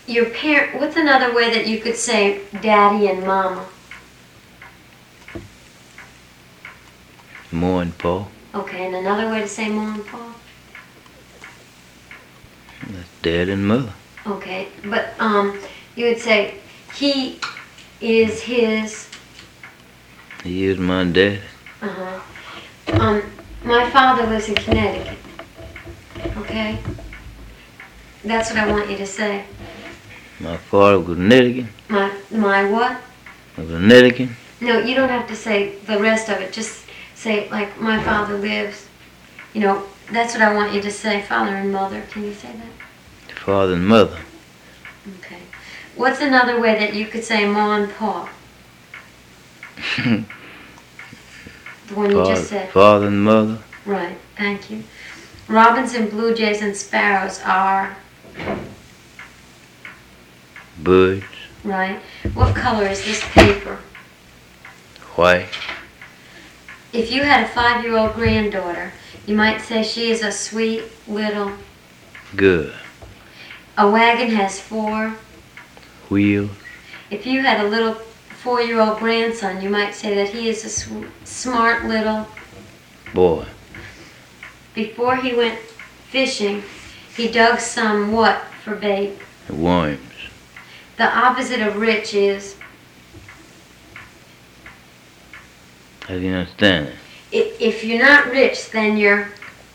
your parent, what's another way that you could say daddy and mama? Ma and Pa. Okay, and another way to say mom and pa? That's dad and mother. Okay, but you would say he is his. He is my dad. My father lives in Connecticut. Okay, that's what I want you to say. My father was Connecticut. My what? Was Connecticut. No, you don't have to say the rest of it. Just say like my father lives. You know, that's what I want you to say. Father and mother. Can you say that? Father and mother. Okay. What's another way that you could say ma and pa? The one you just said. Father and mother. Right, thank you. Robins and blue jays and sparrows are? Birds. Right. What color is this paper? White. If you had a 5-year-old granddaughter, you might say she is a sweet little... Good. A wagon has 4 wheels. If you had a little 4-year-old grandson, you might say that he is a smart little boy. Before he went fishing, he dug some what for bait? Worms. The opposite of rich is? I didn't understand it. If you're not rich, then you're?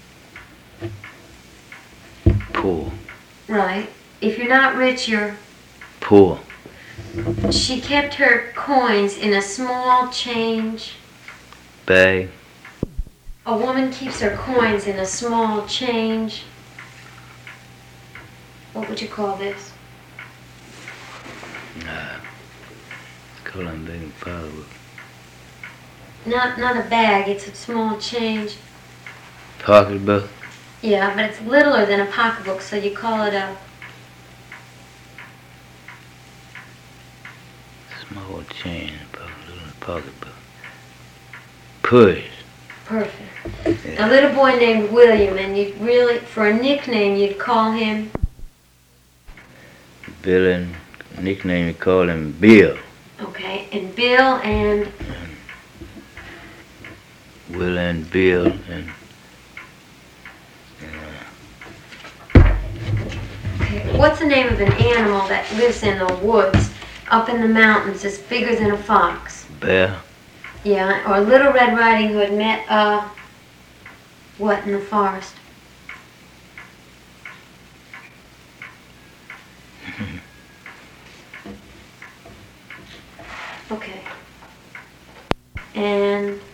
Poor. Right. If you're not rich, you're? Poor. She kept her coins in a small change bag. A woman keeps her coins in a small change. What would you call this? Call them big and pocketbook. Not a bag, it's a small change. Pocketbook? Yeah, but it's littler than a pocketbook, so you call it a... Small change, pocketbook. Purse. Perfect. Yeah. A little boy named William, and you'd really, for a nickname, you'd call him? Bill, and nickname you call him Bill. Okay, and Bill and? Will and Bill and Okay, what's the name of an animal that lives in the woods, up in the mountains, it's bigger than a fox? Bear. Yeah, or Little Red Riding Hood met what in the forest? Okay. And